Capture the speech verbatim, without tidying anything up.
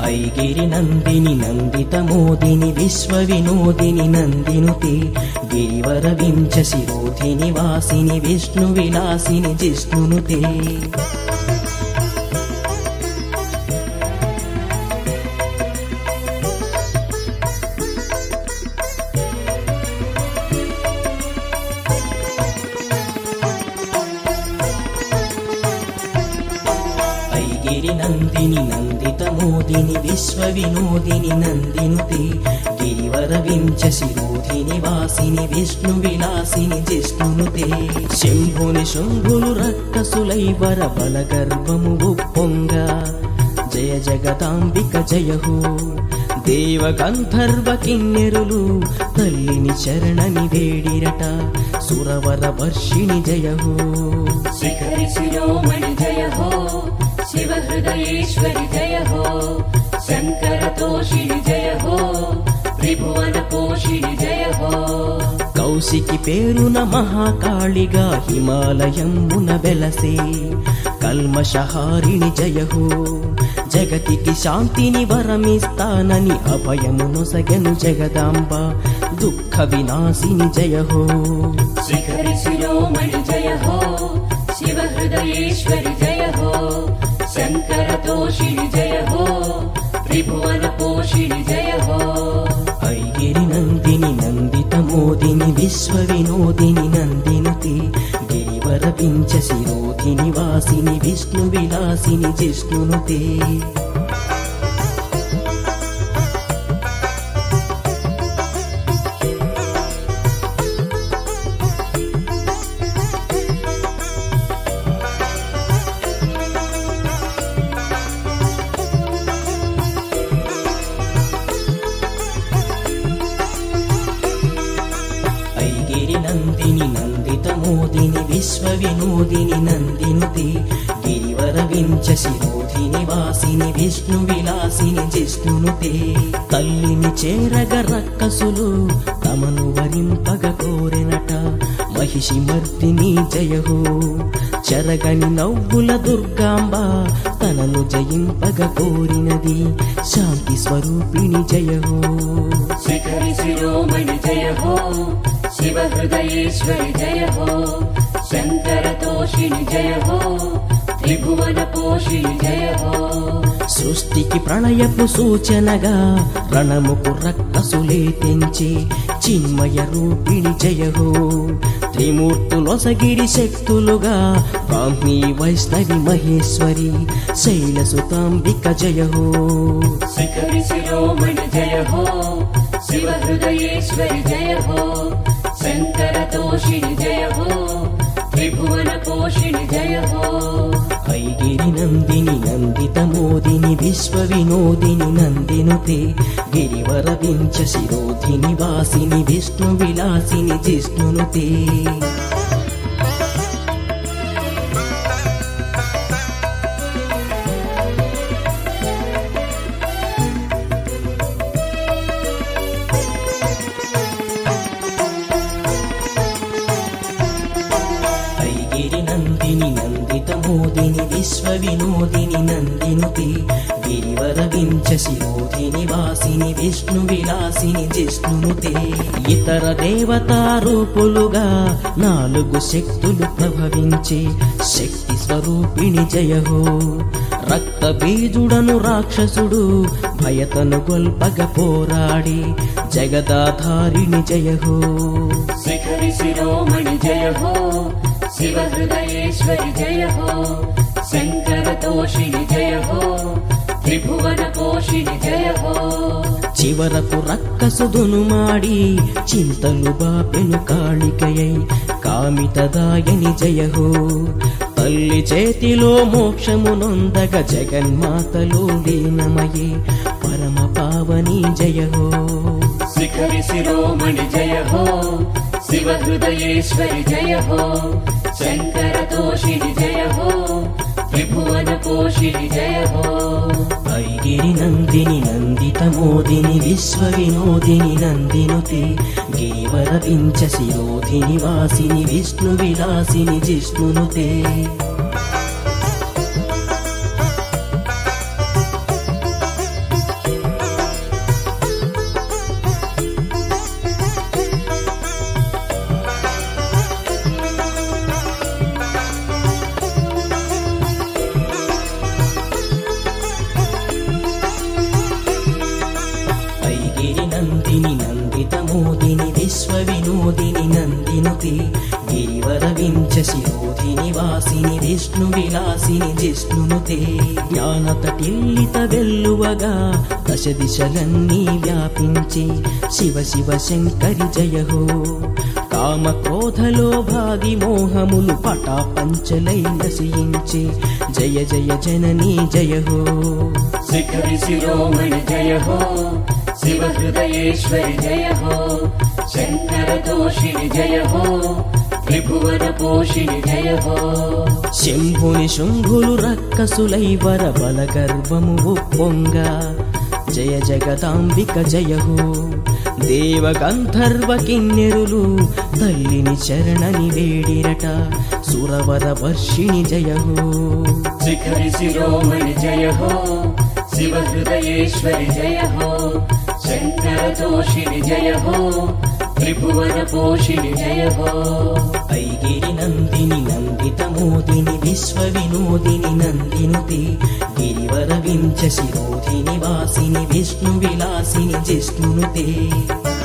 ऐगिरि नन्दिनि नन्दित मोदिनि विश्व विनोदिनि नन्दिनुते गिरिवर विंच शिरोधिनि वासिनि विष्णु विलासिनि जिष्णुनुते नन्दिनि नन्दित मोदिनि विश्व विनोदिनि नन्दिनुते गिरिवर विंच शिरोधिनि वासिनि विष्णु विलासिनि जिष्णुनुते शंभुनि शंभुलु रक्तसुलैवर बल गर्भमु उप्पोंग जय जगदांबिक जय हो देव गंधर्व किन्नेरुलु तल्लिनि शरणनि वेडिरट सुरवर वर्षिणि जय हो शिखरि शिरोमणि जय हो शिव हृदयेश्वरि जय हो शंकर तोषिणि जय हो त्रिभुवन पोषिणि जय हो कौशिकी पेरुन महाकाळिगा हिमालयमुन वेलसे कल्मषहारिणि जय हो जगतिकी शांतिनि वरमिस्ताननि अभयमुनొసగెను जगदांब दुःख विनाशिनि जय हो शिखरि शिरोमणि जय हो शिव हृदयेश्वरि जय हो शंकर तोषिणि जय हो त्रिभुवन पोषिणि जय हो ऐगिरि नन्दिनि नन्दित मोदिनि विश्व विनोदिनि नन्दिनुते गिरिवर विंच शिरोधिनि वासिनि विष्णु विलासिनि जिष्णुनुते नन्दिनि नन्दित मोदिनि विश्व विनोदिनि नन्दिनुते गिरिवर विंच शिरोधिनि वासिनि विष्णु विलासिनि जिष्णुनुते तल्लिनि చేరగ రక్కసులు తమను వరింపగ కోరెనట महिषि मर्दिनि जय हो చెరగని నవ్వుల దుర్గాంబ తనను జయింపగ కోరినది శాంతి స్వరూపిణి జయ హో शिखरि शिरोमणि जय हो शिव हृदयेश्वरि जय हो शंकर तोषिणि जय हो त्रिभुवन पोषिणि जय हो సృష్టికి ప్రళయపు సూచనగా రణముకు రక్కసులే తెంచి చిన్మయ రూపిణి జయ హో త్రిమూర్తులొసగిరి శక్తులుగా బ్రాహ్మీ వైష్ణవి మహేశ్వరి శైలసుతాంబిక జయ హో शिखरि शिरोमणि जय हो शिव हृदयेश्वरि जय हो शंकर तोषिणि जय हो त्रिभुवन पोषिणि जय हो ऐगिरि नन्दिनि नन्दित मोदिनि विश्व विनोदिनि नन्दिनुते गिरिवर विंच शिरोधिनि वासिनि विष्णु विलासिनि जिष्णुनुते नन्दिनि नन्दित मोदिनि विश्व विनोदिनि नन्दिनुते गिरिवर विंच शिरोधिनि वासिनि विष्णु विलासिनि जिष्णुनुते इतर देवता रूपुलुगा नाలుగు శక్తులు ప్రభవించే శక్తి స్వరూపిణి జయ హో రక్త బీజుడను రాక్షసుడు భయతను గొల్పగ పోరాడి జగదాధారిణి జయ హో शिखरि शिरोमणि जय हो शिव हृदयेश्वरि जय हो शंकर तोषिणि जय हो त्रिभुवन पोषिणि जय हो చివరకు రక్కసుదును మాడి చింతలు బాపెను కాళికయై కామితదాయని జయ హో తల్లి చేతిలో మోక్షమునొందగ జగన్మాతలో లీనమయే పరమ పావని జయ హో शिखरि शिरोमणि जय हो शिव हृदयेश्वरि जय हो शंकर तोषिणि जय हो त्रिभुवन पोषिणि जय हो ऐगिरि नन्दिनि नन्दित मोदिनि विश्व विनोदिनि नन्दिनुते गिरिवर विंच शिरोधिनि वासिनि विष्णु विलासिनि जिष्णुनुते నందినుతే గిరివర వించ శిరోధిని వాసిని విష్ణు విలాసిని జిష్ణునుతే జ్ఞానతటిల్లిత వెల్లువగా దశ దిశలన్నీ వ్యాపించి శివ శివ శంకరి జయ హో కామ క్రోధలోభాది మోహములు పటా పంచలై నశయించే జయ జయ జననీ జయ హో శిఖరి శిరోమణి జయ హో శివ హృదయేశ్వరి జయ హో శంకర తోషిణి జయ హో త్రిభువన పోషిణి జయ హో శంభుని శుంభులు రక్కసులై వర బల గర్వము ఉప్పొంగ జయ జగదాంబిక జయ హో దేవ గంధర్వ కిన్నెరులు తల్లిని చరణని వేడిరట సురవర వర్షిణి జయ హో శిఖరి శిరోమణి జయ హో శివ హృదయేశ్వరి జయ హో శంకర తోషిణి జయ హో త్రిభువన పోషిణి జయ హో ఐగిరి నందిని నందిత మోదిని విశ్వ వినోదిని నందినుతే గిరివర వించ శిరోధిని వాసిని విష్ణు విలాసిని జిష్ణునుతే